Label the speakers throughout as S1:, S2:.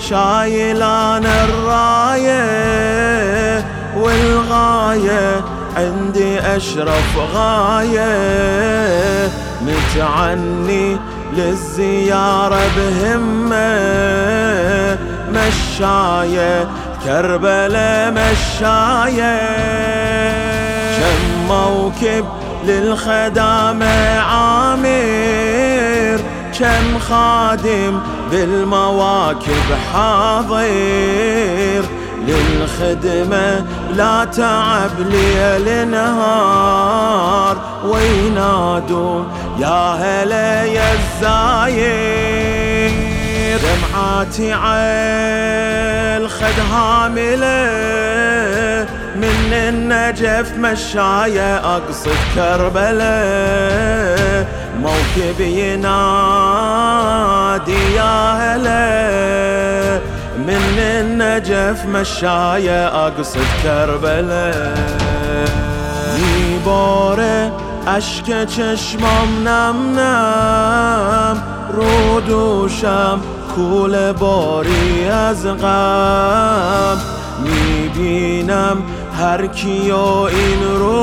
S1: شايلان الراية والغاية عندي أشرف غاية، متعني للزيارة بهمة، مشاية كربلاء مشاية، كم موكب للخدامة عامر، كم خادم بالمواكب حاضر، للخدمة لا تعب ليل نهار، وينادون يا هلا يا الزاير. دمعاتي عالخد هاملة من النجف مشاية أقصد كربلاء، موكب ينادي يا هلا من النجف مشاية أقصد كربلاء. نيبورة أشكى چشمام نم نم، رود و شم کوله باری از غم، میبینم هر کیو این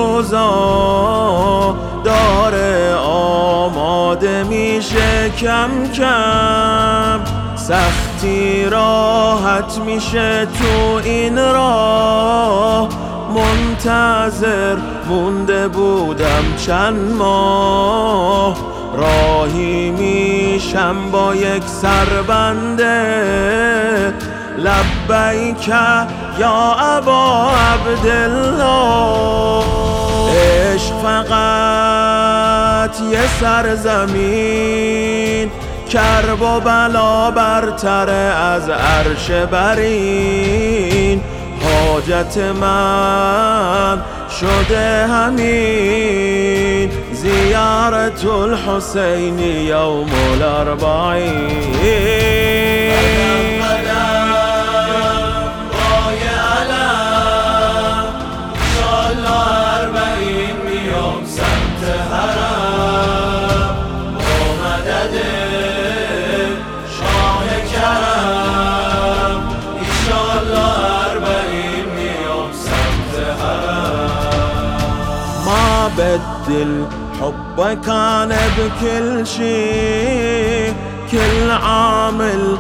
S1: روزا داره آماده میشه کم کم، سختی راحت میشه تو این راه، منتظر مونده بودم چند ماه، راهی میشم با یک سربنده، لبیک یا ابا عبدالله. عشق فقط یه سرزمین، کرب و بلا برتره از عرش برین، حاجت من شده همین، زیارت الحسین یوم الاربعین. قدم قدم بای علم، انشالله اربعین میام سمت حرم، با مدد شاه کرم، انشالله اربعین میام سمت حرم. ما بدل حبك أنا بكل شي، كل عام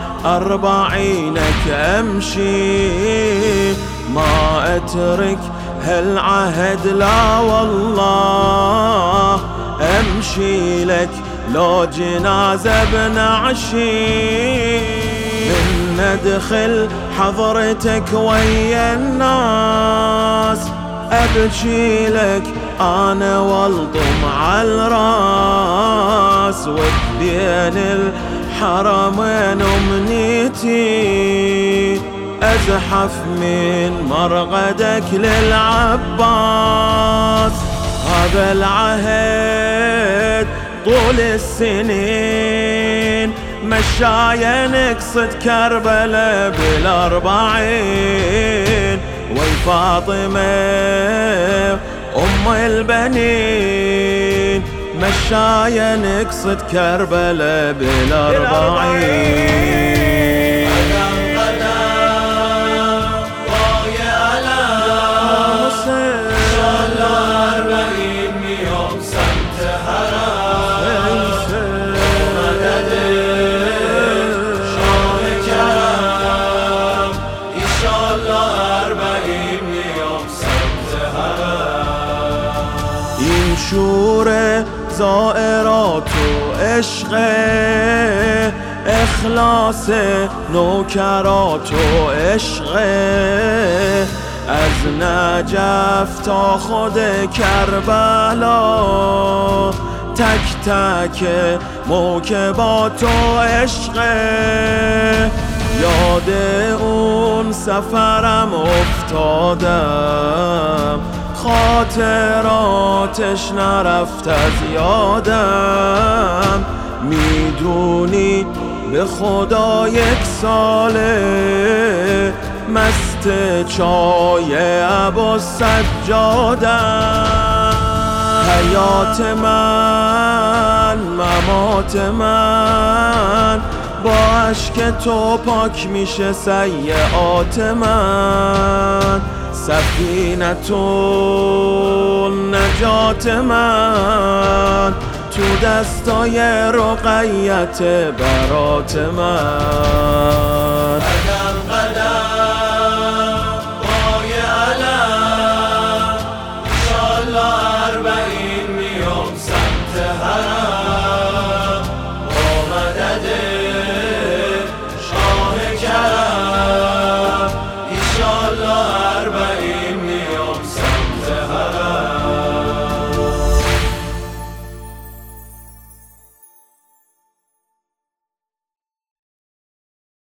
S1: 40 أمشي، ما أترك هالعهد لا والله، أمشي لك لو جنازة بنعشي، من ندخل حضرتك ويا الناس، أبكي لك أنا والضم عالراس، وبين الحرمين أمنيتي أزحف من مرقدك للعباس، هذا العهد طول السنين، مشاية نقصد كربلاء بال40، والفاطمة أم البنين، مشاية نقصد كربلاء بال40. قدم قدم ويا ألم، انشالله 40 يوم سمت حرم، ومدد شاه كرم، انشالله 40 يوم سمت حرم. این شور زائرات و عشق، اخلاص نوکرات و عشق، از نجف تا خود کربلا، تک تک موکبات و عشق، یاد اون سفرم افتادم، خاطراتش نرفت از یادم، میدونی به خدا 1 ساله مست چای ابا سجادم، حیات من ممات من با اشک تو پاک میشه سیئات من، سفینتون نجات من تو دستای رقیت برات من.